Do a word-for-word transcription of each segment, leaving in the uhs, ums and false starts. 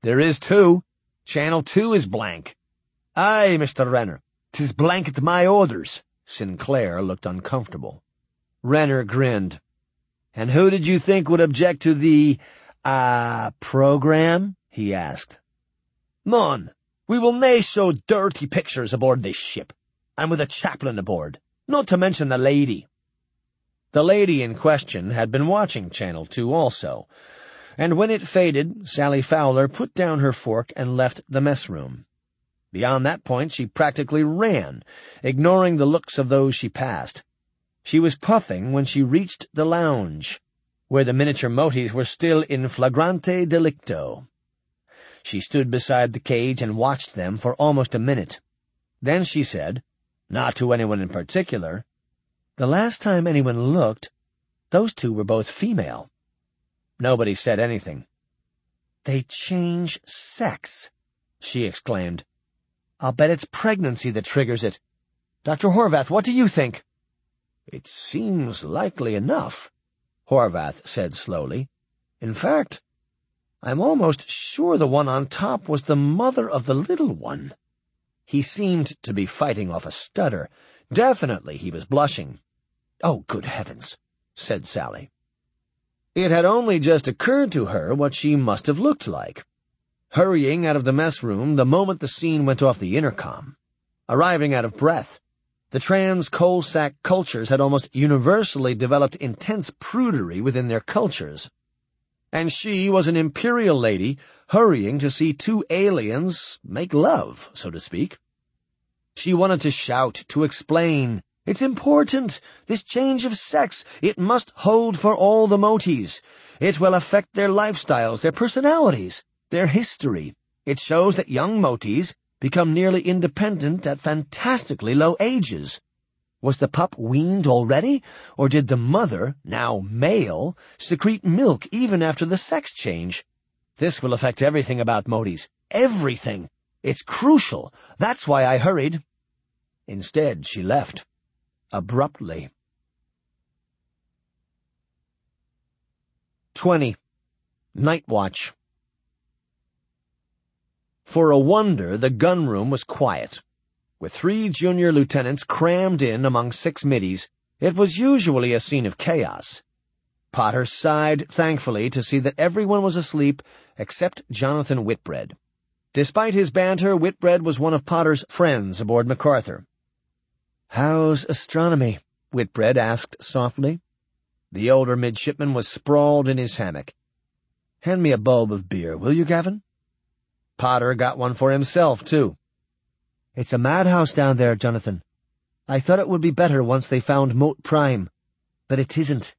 There is too. Channel two is blank. Aye, Mister Renner, 'tis blank at my orders. Sinclair looked uncomfortable. Renner grinned. And who did you think would object to the, ah, uh, program? He asked. None. We will nae show dirty pictures aboard this ship, and with a chaplain aboard, not to mention the lady. The lady in question had been watching Channel two also, and when it faded, Sally Fowler put down her fork and left the mess room. Beyond that point, she practically ran, ignoring the looks of those she passed. She was puffing when she reached the lounge, where the miniature moties were still in flagrante delicto. She stood beside the cage and watched them for almost a minute. Then she said, not to anyone in particular, the last time anyone looked, those two were both female. Nobody said anything. They change sex, she exclaimed. I'll bet it's pregnancy that triggers it. Doctor Horvath, what do you think? It seems likely enough, Horvath said slowly. In fact, I'm almost sure the one on top was the mother of the little one. He seemed to be fighting off a stutter. Definitely he was blushing. Oh, good heavens, said Sally. It had only just occurred to her what she must have looked like. Hurrying out of the mess room the moment the scene went off the intercom. Arriving out of breath. The trans-Coalsack cultures had almost universally developed intense prudery within their cultures. And she was an imperial lady hurrying to see two aliens make love, so to speak. She wanted to shout, to explain, it's important, this change of sex, it must hold for all the moties. It will affect their lifestyles, their personalities, their history. It shows that young moties become nearly independent at fantastically low ages. Was the pup weaned already, or did the mother, now male, secrete milk even after the sex change? This will affect everything about moties. Everything. It's crucial. That's why I hurried. Instead, she left. Abruptly. Twenty. Night Watch. For a wonder, the gunroom was quiet. With three junior lieutenants crammed in among six middies, it was usually a scene of chaos. Potter sighed thankfully to see that everyone was asleep except Jonathan Whitbread. Despite his banter, Whitbread was one of Potter's friends aboard MacArthur. "How's astronomy?" Whitbread asked softly. The older midshipman was sprawled in his hammock. "Hand me a bulb of beer, will you, Gavin?" Potter got one for himself, too. "It's a madhouse down there, Jonathan. I thought it would be better once they found Moat Prime, but it isn't."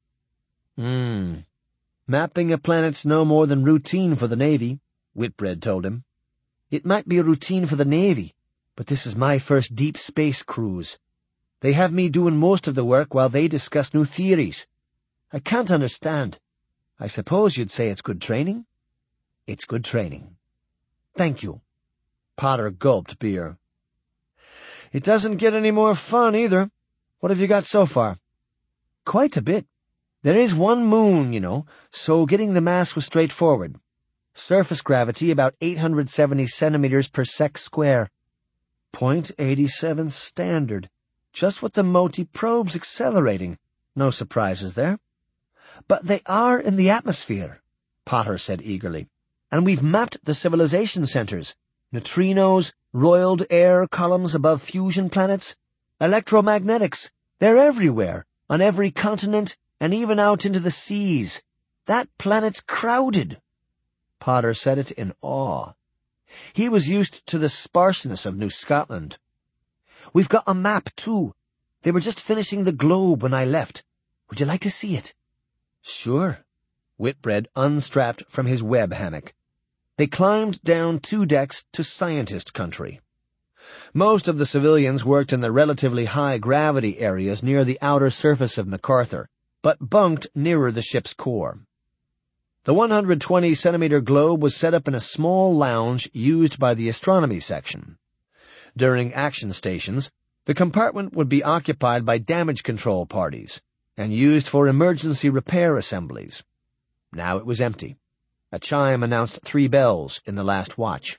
Hmm. Mapping a planet's no more than routine for the Navy, Whitbread told him. "It might be a routine for the Navy, but this is my first deep space cruise. They have me doing most of the work while they discuss new theories. I can't understand. I suppose you'd say it's good training?" "It's good training." "Thank you." Potter gulped beer. "It doesn't get any more fun, either. What have you got so far?" "Quite a bit. There is one moon, you know, so getting the mass was straightforward. Surface gravity about eight hundred seventy centimeters per sec square. point eight seven standard. Just what the Moti probe's accelerating. No surprises there." "But they are in the atmosphere," Potter said eagerly. "And we've mapped the civilization centers. Neutrinos, roiled air columns above fusion planets, electromagnetics. They're everywhere, on every continent, and even out into the seas. That planet's crowded." Potter said it in awe. He was used to the sparseness of New Scotland. "We've got a map, too. They were just finishing the globe when I left. Would you like to see it?" "Sure." Whitbread unstrapped from his web hammock. They climbed down two decks to scientist country. Most of the civilians worked in the relatively high-gravity areas near the outer surface of MacArthur, but bunked nearer the ship's core. The one hundred twenty centimeter globe was set up in a small lounge used by the astronomy section. During action stations, the compartment would be occupied by damage control parties and used for emergency repair assemblies. Now it was empty. A chime announced three bells in the last watch.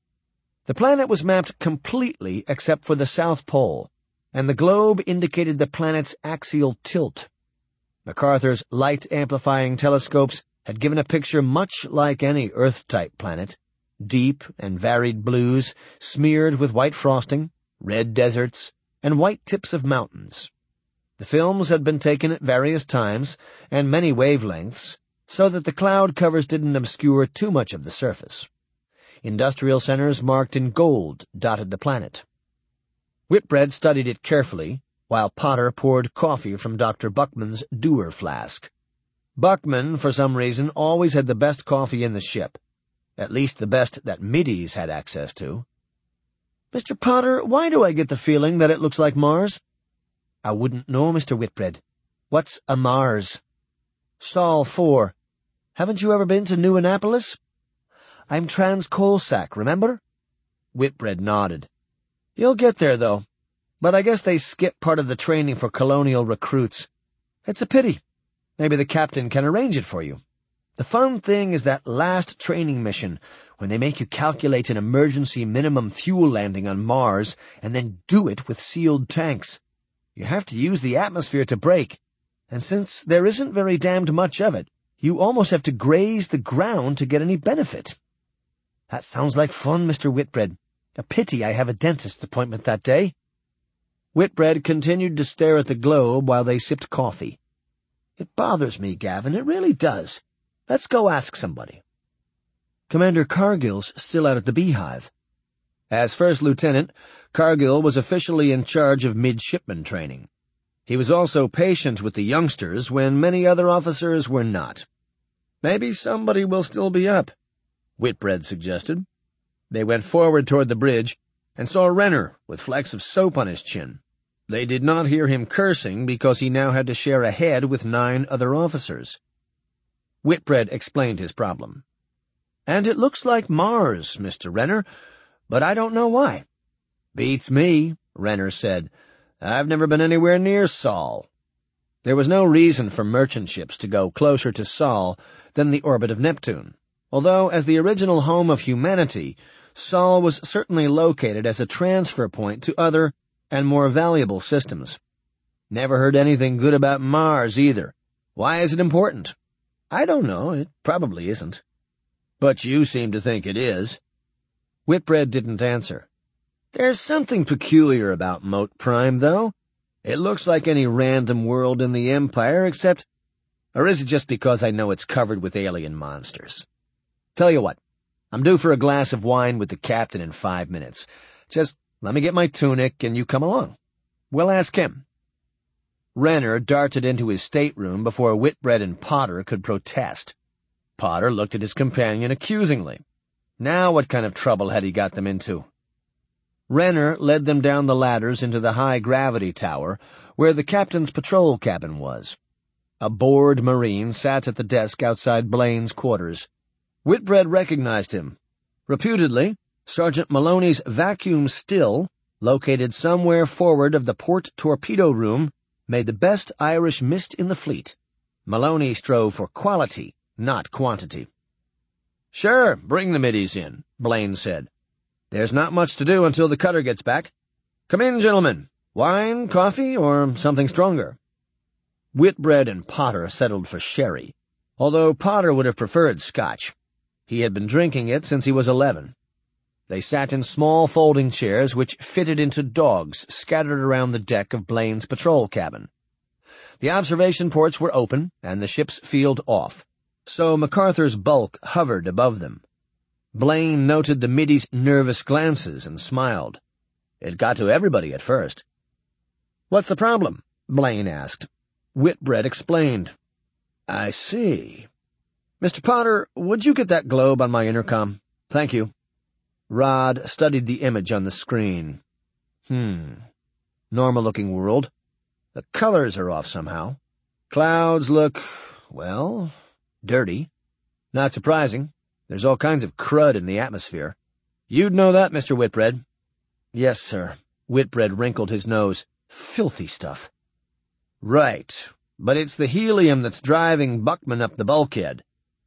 The planet was mapped completely except for the South Pole, and the globe indicated the planet's axial tilt. MacArthur's light-amplifying telescopes had given a picture much like any Earth-type planet, deep and varied blues smeared with white frosting, red deserts, and white tips of mountains. The films had been taken at various times and many wavelengths, so that the cloud covers didn't obscure too much of the surface. Industrial centers marked in gold dotted the planet. Whitbread studied it carefully, while Potter poured coffee from Doctor Buckman's Dewar flask. Buckman, for some reason, always had the best coffee in the ship, at least the best that middies had access to. "Mister Potter, why do I get the feeling that it looks like Mars?" "I wouldn't know, Mister Whitbread. What's a Mars?" "Sol four. Haven't you ever been to New Annapolis?" "I'm Trans-Colsac, remember?" Whitbread nodded. "You'll get there, though. But I guess they skip part of the training for colonial recruits. It's a pity. Maybe the captain can arrange it for you. The fun thing is that last training mission, when they make you calculate an emergency minimum fuel landing on Mars and then do it with sealed tanks. You have to use the atmosphere to brake, and since there isn't very damned much of it, you almost have to graze the ground to get any benefit." "That sounds like fun, Mister Whitbread. A pity I have a dentist appointment that day." Whitbread continued to stare at the globe while they sipped coffee. "It bothers me, Gavin, it really does. Let's go ask somebody." "Commander Cargill's still out at the Beehive." As first lieutenant, Cargill was officially in charge of midshipman training. He was also patient with the youngsters when many other officers were not. "Maybe somebody will still be up," Whitbread suggested. They went forward toward the bridge and saw Renner with flecks of soap on his chin. They did not hear him cursing because he now had to share a head with nine other officers. Whitbread explained his problem. "And it looks like Mars, Mister Renner, but I don't know why." "Beats me," Renner said. "I've never been anywhere near Sol." There was no reason for merchant ships to go closer to Sol than the orbit of Neptune, although as the original home of humanity, Sol was certainly located as a transfer point to other and more valuable systems. "Never heard anything good about Mars, either. Why is it important?" "I don't know. It probably isn't." "But you seem to think it is." Whitbread didn't answer. "There's something peculiar about Moat Prime, though. It looks like any random world in the Empire, except... Or is it just because I know it's covered with alien monsters? Tell you what, I'm due for a glass of wine with the captain in five minutes. Just let me get my tunic and you come along. We'll ask him." Renner darted into his stateroom before Whitbread and Potter could protest. Potter looked at his companion accusingly. Now what kind of trouble had he got them into? Renner led them down the ladders into the high-gravity tower, where the captain's patrol cabin was. A bored Marine sat at the desk outside Blaine's quarters. Whitbread recognized him. Reputedly, Sergeant Maloney's vacuum still, located somewhere forward of the port torpedo room, made the best Irish mist in the fleet. Maloney strove for quality, not quantity. "Sure, bring the middies in," Blaine said. "There's not much to do until the cutter gets back. Come in, gentlemen. Wine, coffee, or something stronger?" Whitbread and Potter settled for sherry, although Potter would have preferred scotch. He had been drinking it since he was eleven. They sat in small folding chairs which fitted into dogs scattered around the deck of Blaine's patrol cabin. The observation ports were open and the ship's field off, so MacArthur's bulk hovered above them. Blaine noted the middies' nervous glances and smiled. It got to everybody at first. "What's the problem?" Blaine asked. Whitbread explained. "I see. Mister Potter, would you get that globe on my intercom? Thank you." Rod studied the image on the screen. Hmm. Normal-looking world. The colors are off somehow. Clouds look, well, dirty. Not surprising. There's all kinds of crud in the atmosphere. You'd know that, Mister Whitbread. "Yes, sir." Whitbread wrinkled his nose. "Filthy stuff." "Right. But it's the helium that's driving Buckman up the bulkhead.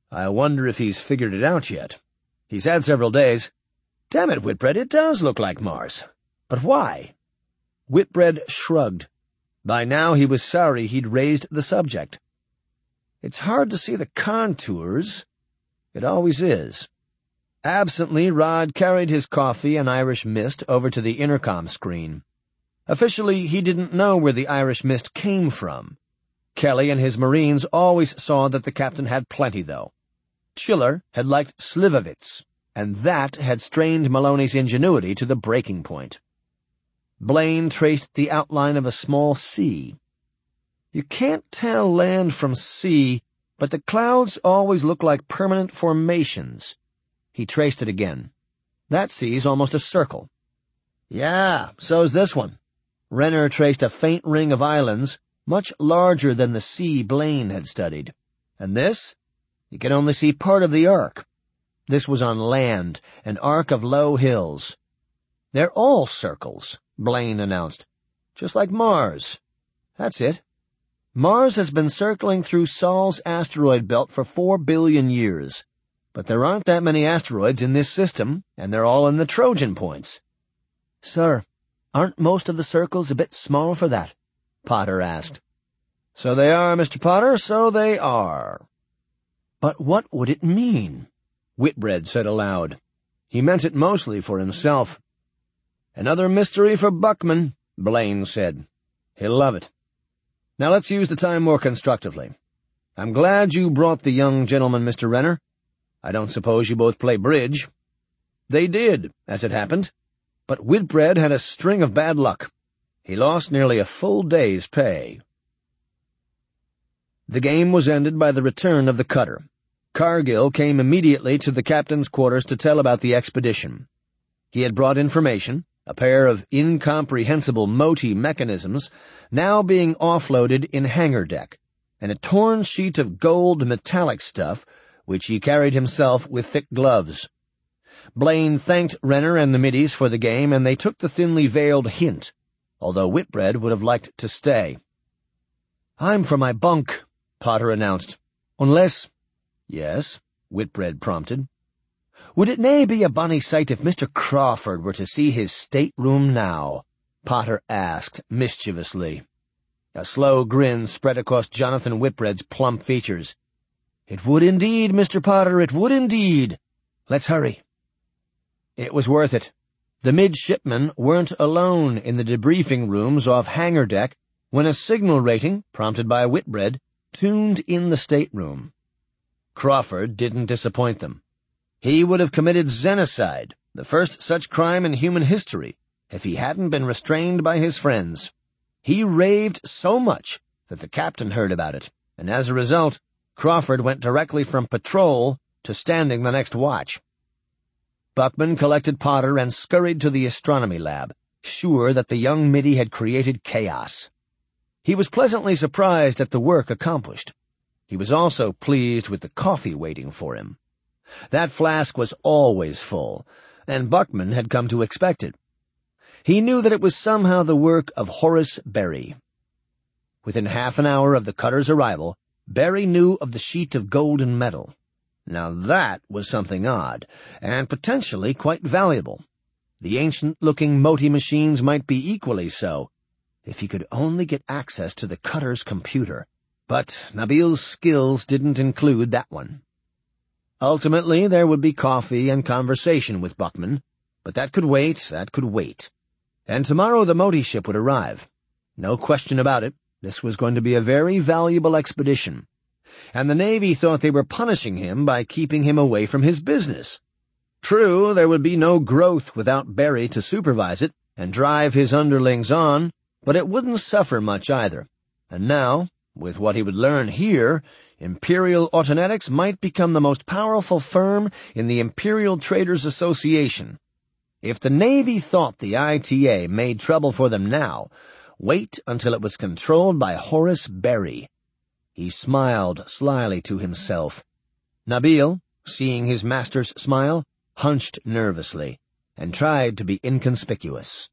I wonder if he's figured it out yet. He's had several days. Damn it, Whitbread, it does look like Mars. But why? Whitbread shrugged. By now he was sorry he'd raised the subject. It's hard to see the contours. It always is. Absently, Rod carried his coffee and Irish mist over to the intercom screen. Officially, he didn't know where the Irish mist came from. Kelly and his Marines always saw that the captain had plenty, though. Chiller had liked Slivovitz, and that had strained Maloney's ingenuity to the breaking point. Blaine traced the outline of a small sea. You can't tell land from sea, but the clouds always look like permanent formations. He traced it again. That sea's almost a circle. Yeah, so's this one. Renner traced a faint ring of islands, much larger than the sea Blaine had studied. And this? You can only see part of the arc. This was on land, an arc of low hills. They're all circles, Blaine announced. Just like Mars. That's it. Mars has been circling through Sol's asteroid belt for four billion years. But there aren't that many asteroids in this system, and they're all in the Trojan points. Sir, aren't most of the circles a bit small for that? Potter asked. So they are, Mister Potter, so they are. But what would it mean? Whitbread said aloud. He meant it mostly for himself. Another mystery for Buckman, Blaine said. He'll love it. Now let's use the time more constructively. I'm glad you brought the young gentleman, Mister Renner. I don't suppose you both play bridge. They did, as it happened, but Whitbread had a string of bad luck. He lost nearly a full day's pay. The game was ended by the return of the cutter. Cargill came immediately to the captain's quarters to tell about the expedition. He had brought information, a pair of incomprehensible MOTI mechanisms now being offloaded in hangar deck, and a torn sheet of gold metallic stuff which he carried himself with thick gloves. Blaine thanked Renner and the middies for the game, and they took the thinly veiled hint, although Whitbread would have liked to stay. I'm for my bunk, Potter announced. Unless— Yes, Whitbread prompted. Would it nae be a bonny sight if Mister Crawford were to see his stateroom now? Potter asked mischievously. A slow grin spread across Jonathan Whitbread's plump features. It would indeed, Mister Potter, it would indeed. Let's hurry. It was worth it. The midshipmen weren't alone in the debriefing rooms off hangar deck when a signal rating, prompted by Whitbread, tuned in the stateroom. Crawford didn't disappoint them. He would have committed xenocide, the first such crime in human history, if he hadn't been restrained by his friends. He raved so much that the captain heard about it, and as a result, Crawford went directly from patrol to standing the next watch. Buckman collected Potter and scurried to the astronomy lab, sure that the young middy had created chaos. He was pleasantly surprised at the work accomplished. He was also pleased with the coffee waiting for him. That flask was always full, and Buckman had come to expect it. He knew that it was somehow the work of Horace Berry. Within half an hour of the cutter's arrival, Berry knew of the sheet of golden metal. Now that was something odd, and potentially quite valuable. The ancient-looking MOTI machines might be equally so, if he could only get access to the cutter's computer. But Nabil's skills didn't include that one. Ultimately, there would be coffee and conversation with Buckman, but that could wait, that could wait. And tomorrow the MOTI ship would arrive. No question about it, this was going to be a very valuable expedition. And the Navy thought they were punishing him by keeping him away from his business. True, there would be no growth without Berry to supervise it and drive his underlings on, but it wouldn't suffer much either. And now, with what he would learn here, Imperial Autonetics might become the most powerful firm in the Imperial Traders Association. If the Navy thought the I T A made trouble for them now, wait until it was controlled by Horace Berry. He smiled slyly to himself. Nabil, seeing his master's smile, hunched nervously, and tried to be inconspicuous.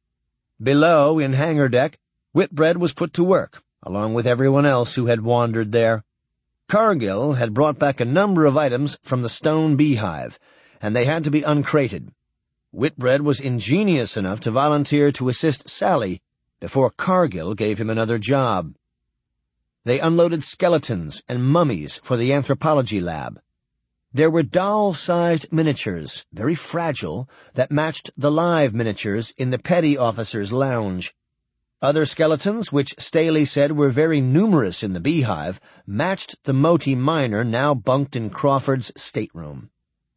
Below, in hangar deck, Whitbread was put to work, along with everyone else who had wandered there. Cargill had brought back a number of items from the stone beehive, and they had to be uncrated. Whitbread was ingenious enough to volunteer to assist Sally before Cargill gave him another job. They unloaded skeletons and mummies for the anthropology lab. There were doll-sized miniatures, very fragile, that matched the live miniatures in the petty officer's lounge. Other skeletons, which Staley said were very numerous in the beehive, matched the Moti miner now bunked in Crawford's stateroom.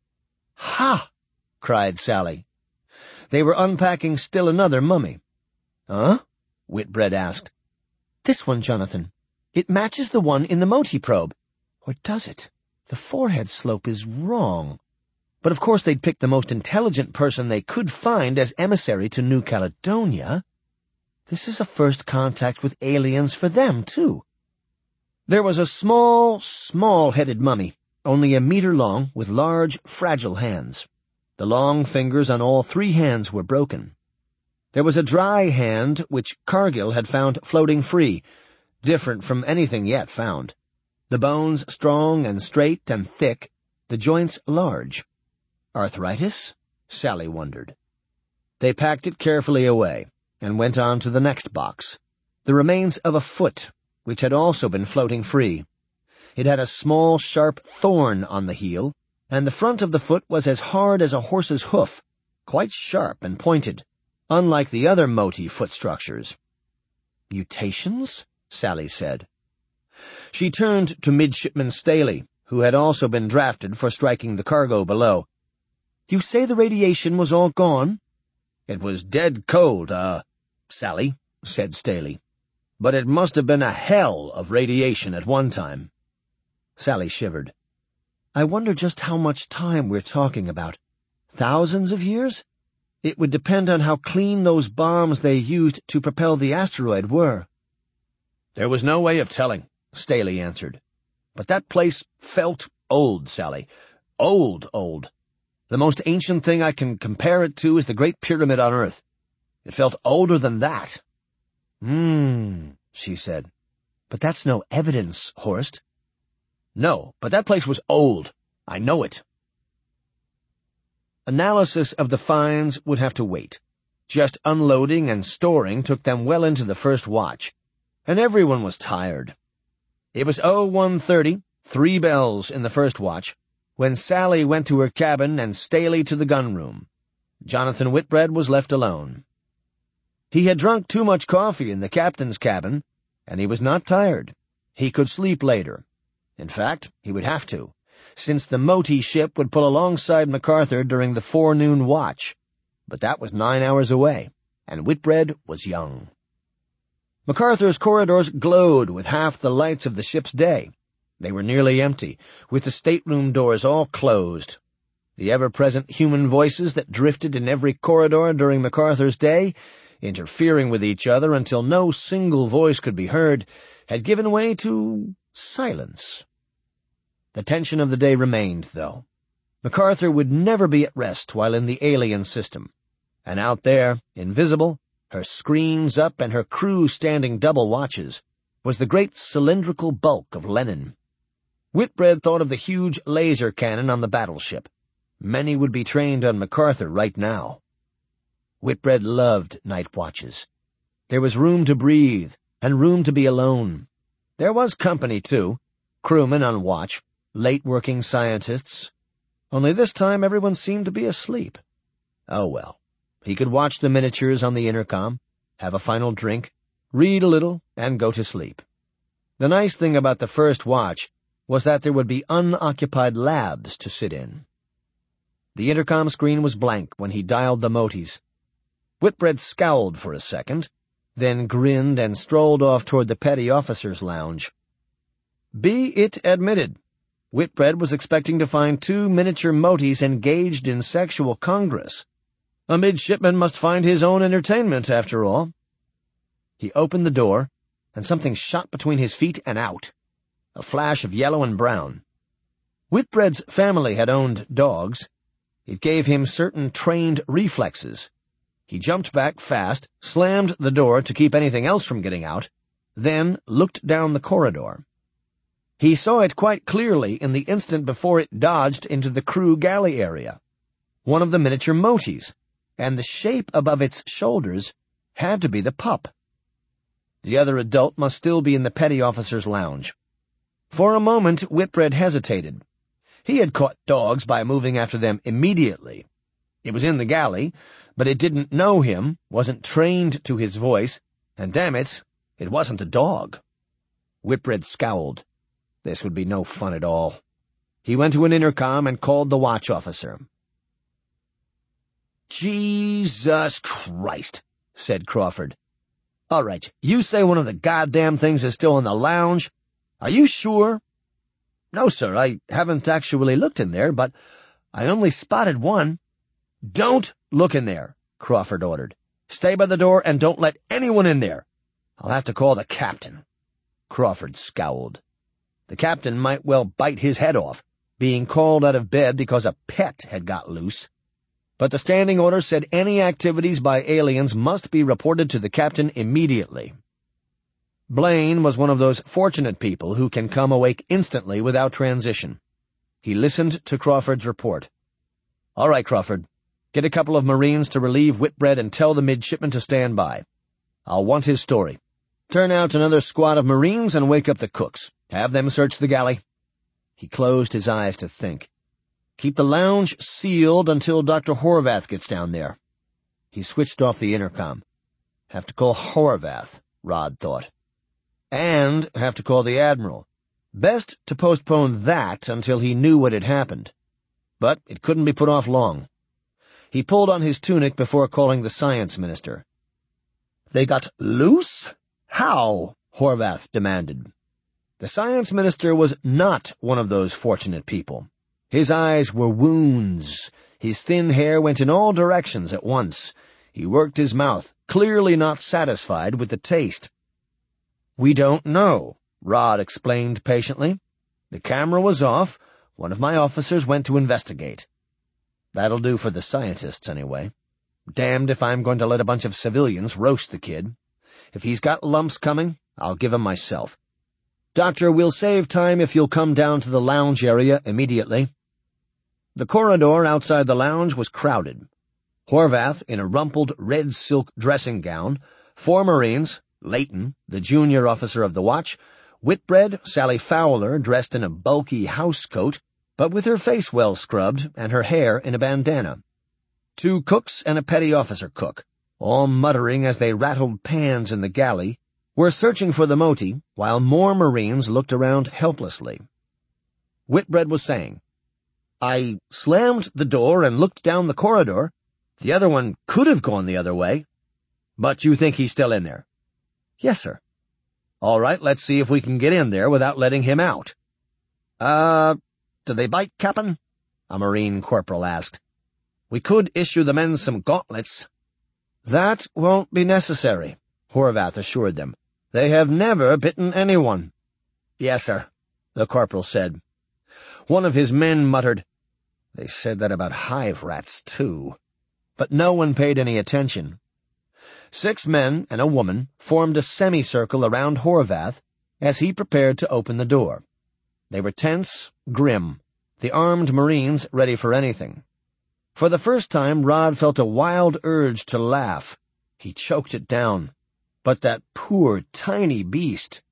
"Ha!" cried Sally. They were unpacking still another mummy. "Huh?" Whitbread asked. "This one, Jonathan. It matches the one in the Moti probe. Or does it? The forehead slope is wrong. But of course they'd pick the most intelligent person they could find as emissary to New Caledonia. This is a first contact with aliens for them, too." There was a small, small-headed mummy, only a meter long, with large, fragile hands. The long fingers on all three hands were broken. There was a dry hand which Cargill had found floating free, different from anything yet found. The bones strong and straight and thick, the joints large. Arthritis? Sally wondered. They packed it carefully away and went on to the next box, the remains of a foot, which had also been floating free. It had a small, sharp thorn on the heel, and the front of the foot was as hard as a horse's hoof, quite sharp and pointed, unlike the other Moti foot structures. "Mutations?" Sally said. She turned to Midshipman Staley, who had also been drafted for striking the cargo below. "You say the radiation was all gone?" "It was dead cold, uh, Sally," said Staley. "But it must have been a hell of radiation at one time." Sally shivered. "I wonder just how much time we're talking about. Thousands of years? It would depend on how clean those bombs they used to propel the asteroid were." "There was no way of telling," Staley answered. "But that place felt old, Sally. Old, old. The most ancient thing I can compare it to is the Great Pyramid on Earth. It felt older than that." "Hmm," she said. "But that's no evidence, Horst." "No, but that place was old. I know it." Analysis of the finds would have to wait. Just unloading and storing took them well into the first watch, and everyone was tired. It was oh one thirty, three bells in the first watch, when Sally went to her cabin and Staley to the gunroom. Jonathan Whitbread was left alone. He had drunk too much coffee in the captain's cabin, and he was not tired. He could sleep later. In fact, he would have to, since the Moti ship would pull alongside MacArthur during the forenoon watch. But that was nine hours away, and Whitbread was young. MacArthur's corridors glowed with half the lights of the ship's day. They were nearly empty, with the stateroom doors all closed. The ever-present human voices that drifted in every corridor during MacArthur's day, interfering with each other until no single voice could be heard, had given way to silence. The tension of the day remained, though. MacArthur would never be at rest while in the alien system. And out there, invisible, her screens up and her crew standing double watches, was the great cylindrical bulk of Lenin. Whitbread thought of the huge laser cannon on the battleship. Many would be trained on MacArthur right now. Whitbread loved night watches. There was room to breathe, and room to be alone. There was company, too, crewmen on watch, late-working scientists. Only this time everyone seemed to be asleep. Oh well, he could watch the miniatures on the intercom, have a final drink, read a little, and go to sleep. The nice thing about the first watch was that there would be unoccupied labs to sit in. The intercom screen was blank when he dialed the Motis. Whitbread scowled for a second, then grinned and strolled off toward the petty officer's lounge. Be it admitted, Whitbread was expecting to find two miniature Motis engaged in sexual congress. A midshipman must find his own entertainment, after all. He opened the door, and something shot between his feet and out, a flash of yellow and brown. Whitbread's family had owned dogs. It gave him certain trained reflexes. He jumped back fast, slammed the door to keep anything else from getting out, then looked down the corridor. He saw it quite clearly in the instant before it dodged into the crew galley area. One of the miniature moties, and the shape above its shoulders had to be the pup. The other adult must still be in the petty officer's lounge. For a moment, Whitbread hesitated. He had caught dogs by moving after them immediately. It was in the galley, but it didn't know him, wasn't trained to his voice, and damn it, it wasn't a dog. Whitbread scowled. This would be no fun at all. He went to an intercom and called the watch officer. "Jesus Christ," said Crawford. "All right, you say one of the goddamn things is still in the lounge? Are you sure?" "No, sir, I haven't actually looked in there, but I only spotted one." "Don't look in there," Crawford ordered. "Stay by the door and don't let anyone in there. I'll have to call the captain." Crawford scowled. The captain might well bite his head off, being called out of bed because a pet had got loose. But the standing order said any activities by aliens must be reported to the captain immediately. Blaine was one of those fortunate people who can come awake instantly without transition. He listened to Crawford's report. "All right, Crawford. Get a couple of Marines to relieve Whitbread and tell the midshipman to stand by. I'll want his story. Turn out another squad of Marines and wake up the cooks. Have them search the galley." He closed his eyes to think. "Keep the lounge sealed until Doctor Horvath gets down there." He switched off the intercom. Have to call Horvath, Rod thought. And have to call the Admiral. Best to postpone that until he knew what had happened. But it couldn't be put off long. He pulled on his tunic before calling the Science Minister. "They got loose? How?" Horvath demanded. The Science Minister was not one of those fortunate people. His eyes were wounds. His thin hair went in all directions at once. He worked his mouth, clearly not satisfied with the taste. "We don't know," Rod explained patiently. "The camera was off. One of my officers went to investigate. That'll do for the scientists, anyway. Damned if I'm going to let a bunch of civilians roast the kid. If he's got lumps coming, I'll give him myself. Doctor, we'll save time if you'll come down to the lounge area immediately." The corridor outside the lounge was crowded. Horvath, in a rumpled red silk dressing gown, four Marines, Leighton, the junior officer of the watch, Whitbread, Sally Fowler, dressed in a bulky house coat, but with her face well scrubbed and her hair in a bandana. Two cooks and a petty officer cook, all muttering as they rattled pans in the galley, were searching for the moti, while more Marines looked around helplessly. Whitbread was saying, "I slammed the door and looked down the corridor. The other one could have gone the other way. But you think he's still in there?" "Yes, sir." "All right, let's see if we can get in there without letting him out." Uh, do they bite, Cap'n?" a Marine corporal asked. "We could issue the men some gauntlets." "That won't be necessary," Horvath assured them. "They have never bitten anyone." "Yes, sir," the corporal said. One of his men muttered, "They said that about hive rats, too." But no one paid any attention. Six men and a woman formed a semicircle around Horvath as he prepared to open the door. They were tense, grim, the armed Marines ready for anything. For the first time, Rod felt a wild urge to laugh. He choked it down. But that poor, tiny beast.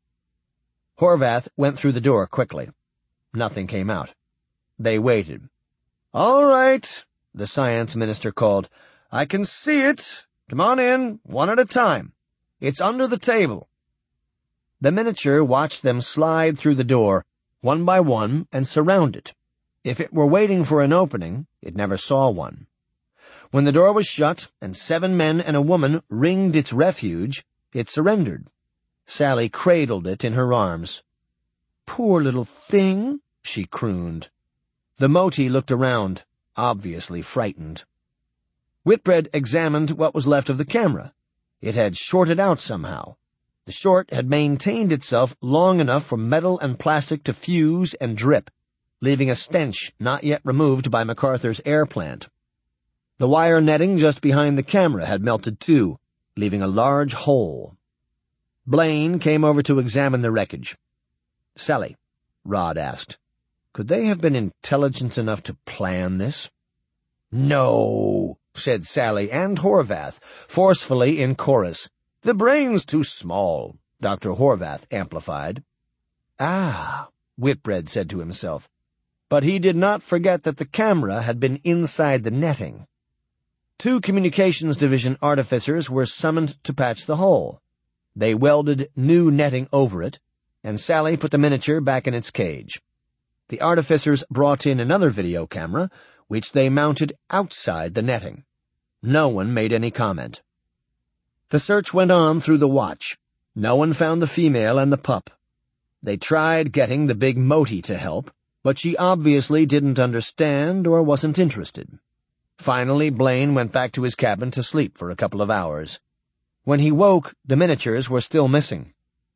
Horvath went through the door quickly. Nothing came out. They waited. "All right," the Science Minister called. "I can see it. Come on in, one at a time. It's under the table." The miniature watched them slide through the door, one by one, and surround it. If it were waiting for an opening, it never saw one. When the door was shut and seven men and a woman ringed its refuge, it surrendered. Sally cradled it in her arms. "Poor little thing," she crooned. The moti looked around, obviously frightened. Whitbread examined what was left of the camera. It had shorted out somehow. The short had maintained itself long enough for metal and plastic to fuse and drip, leaving a stench not yet removed by MacArthur's air plant. The wire netting just behind the camera had melted too, leaving a large hole. Blaine came over to examine the wreckage. "Sally, Rod asked. Could they have been intelligent enough to plan this? No, said Sally and Horvath, forcefully in chorus. The brain's too small, Doctor Horvath amplified. Ah, Whitbread said to himself. But he did not forget that the camera had been inside the netting. Two Communications Division artificers were summoned to patch the hole. They welded new netting over it, and Sally put the miniature back in its cage. The artificers brought in another video camera, which they mounted outside the netting. No one made any comment. The search went on through the watch. No one found the female and the pup. They tried getting the big Moti to help, but she obviously didn't understand or wasn't interested. Finally, Blaine went back to his cabin to sleep for a couple of hours. When he woke, the miniatures were still missing.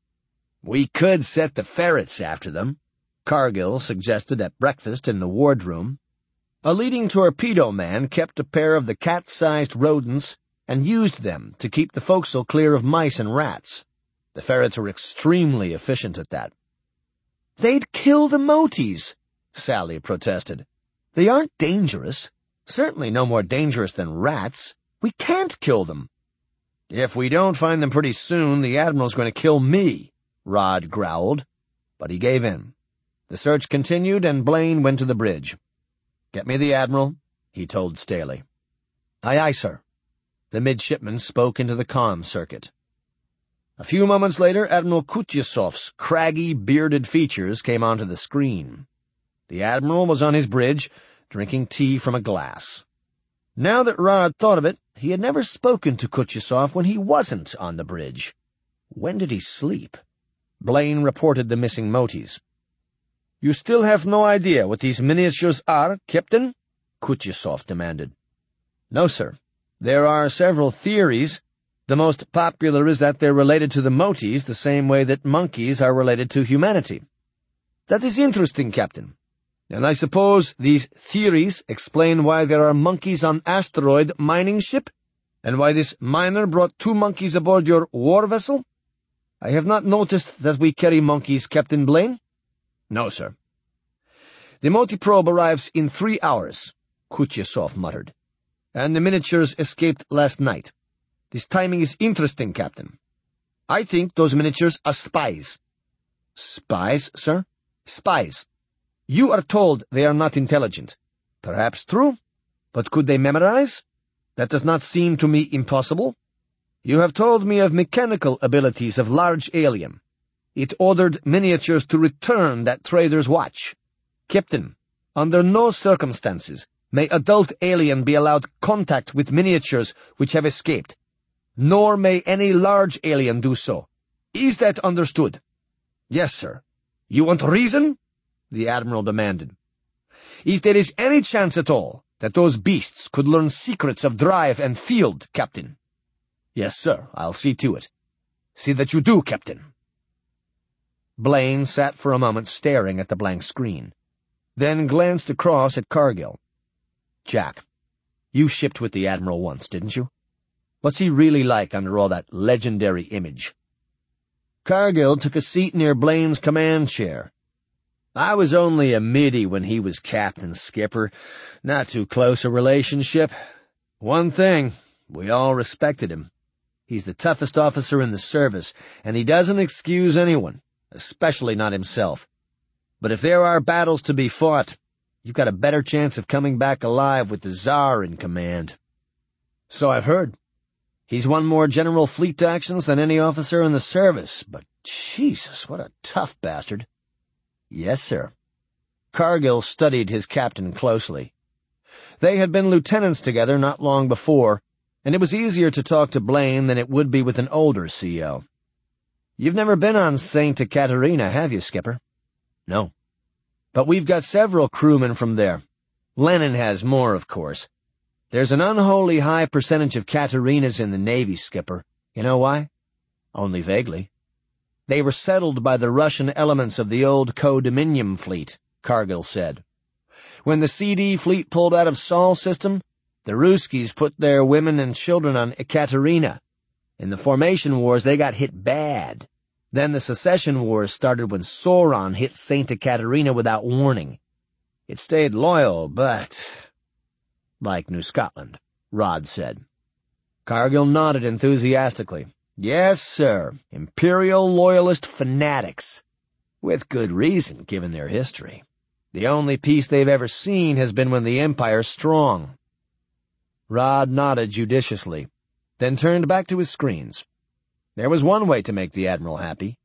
We could set the ferrets after them, Cargill suggested at breakfast in the wardroom. A leading torpedo man kept a pair of the cat-sized rodents and used them to keep the forecastle clear of mice and rats. The ferrets were extremely efficient at that. They'd kill the Motis, Sally protested. They aren't dangerous. Certainly no more dangerous than rats. We can't kill them. If we don't find them pretty soon, the Admiral's going to kill me, Rod growled. But he gave in. The search continued, and Blaine went to the bridge. Get me the Admiral, he told Staley. Aye, aye, sir. The midshipman spoke into the comm circuit. A few moments later, Admiral Kutyasov's craggy, bearded features came onto the screen. The Admiral was on his bridge, drinking tea from a glass. Now that Rod thought of it, he had never spoken to Kutyasov when he wasn't on the bridge. When did he sleep? Blaine reported the missing Motis. You still have no idea what these miniatures are, Captain? Kutyasov demanded. No, sir. There are several theories. The most popular is that they're related to the Motis the same way that monkeys are related to humanity. That is interesting, Captain. And I suppose these theories explain why there are monkeys on asteroid mining ship, and why this miner brought two monkeys aboard your war vessel? I have not noticed that we carry monkeys, Captain Blaine. No, sir. The Moti probe arrives in three hours, Kutyasov muttered. And the miniatures escaped last night. This timing is interesting, Captain. I think those miniatures are spies. Spies, sir? Spies. You are told they are not intelligent. Perhaps true, but could they memorize? That does not seem to me impossible. You have told me of mechanical abilities of large alien. It ordered miniatures to return that trader's watch. Captain, under no circumstances may adult alien be allowed contact with miniatures which have escaped, nor may any large alien do so. Is that understood? Yes, sir. You want reason? The Admiral demanded. If there is any chance at all that those beasts could learn secrets of drive and field, Captain. Yes, sir, I'll see to it. See that you do, Captain. Blaine sat for a moment staring at the blank screen, then glanced across at Cargill. Jack, you shipped with the Admiral once, didn't you? What's he really like under all that legendary image? Cargill took a seat near Blaine's command chair. I was only a middy when he was captain, Skipper. Not too close a relationship. One thing, we all respected him. He's the toughest officer in the service, and he doesn't excuse anyone, especially not himself. But if there are battles to be fought, you've got a better chance of coming back alive with the Tsar in command. So I've heard. He's won more General Fleet actions than any officer in the service, but Jesus, what a tough bastard. Yes, sir. Cargill studied his captain closely. They had been lieutenants together not long before, and it was easier to talk to Blaine than it would be with an older C O. You've never been on Saint Ekaterina, have you, Skipper? No. But we've got several crewmen from there. Lenin has more, of course. There's an unholy high percentage of Katerinas in the Navy, Skipper. You know why? Only vaguely. They were settled by the Russian elements of the old Co-Dominion fleet, Cargill said. When the C D fleet pulled out of Sol system, the Ruskies put their women and children on Ekaterina. In the formation wars, they got hit bad. Then the Secession Wars started when Sauron hit Saint Ekaterina without warning. It stayed loyal, but... like New Scotland, Rod said. Cargill nodded enthusiastically. Yes, sir, Imperial Loyalist fanatics. With good reason, given their history. The only peace they've ever seen has been when the Empire's strong. Rod nodded judiciously, then turned back to his screens. There was one way to make the Admiral happy.